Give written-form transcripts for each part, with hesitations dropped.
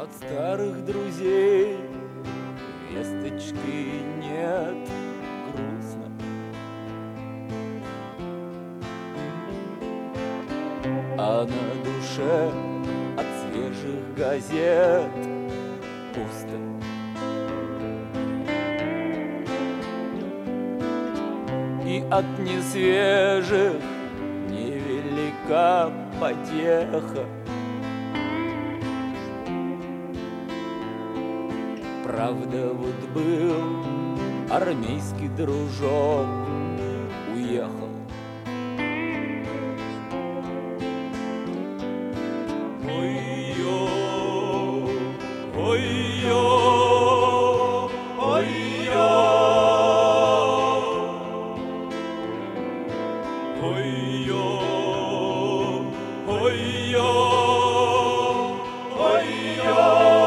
От старых друзей весточки нет, грустно. А на душе от свежих газет пусто. И от несвежих невелика потеха. Правда, вот был армейский дружок, уехал. Ой-ё, ой-ё, ой-ё, ой-ё, ой-ё, ой-ё.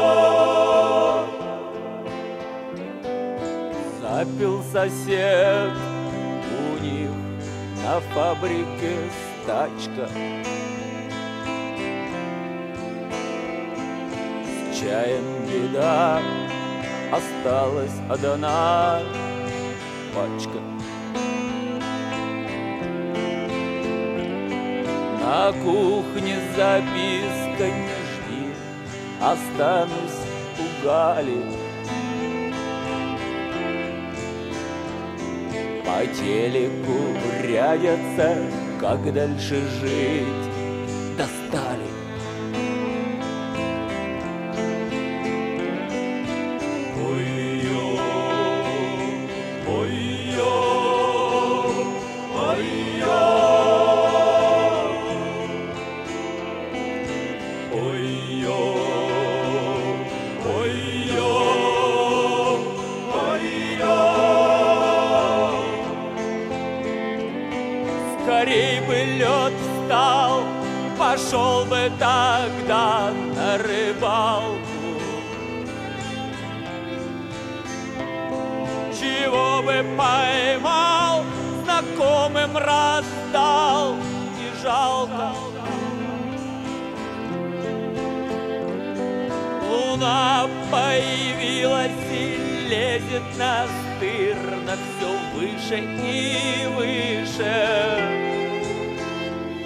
Запил сосед, у них на фабрике стачка. С чаем беда, осталась одна пачка. На кухне записка: не жди, останусь у Гали. По телеку рядятся, как дальше жить, достали. Ой-ё, ой-ё, ой-ё, ой-ё, ой-ё, ой-ё. Скорей бы лед встал, пошел бы тогда на рыбалку. Чего бы поймал, знакомым раздал, не жалко. Луна появилась и лезет настырно все выше и выше.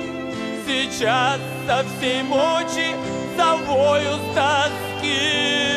Сейчас со всей мочи завою с тоски.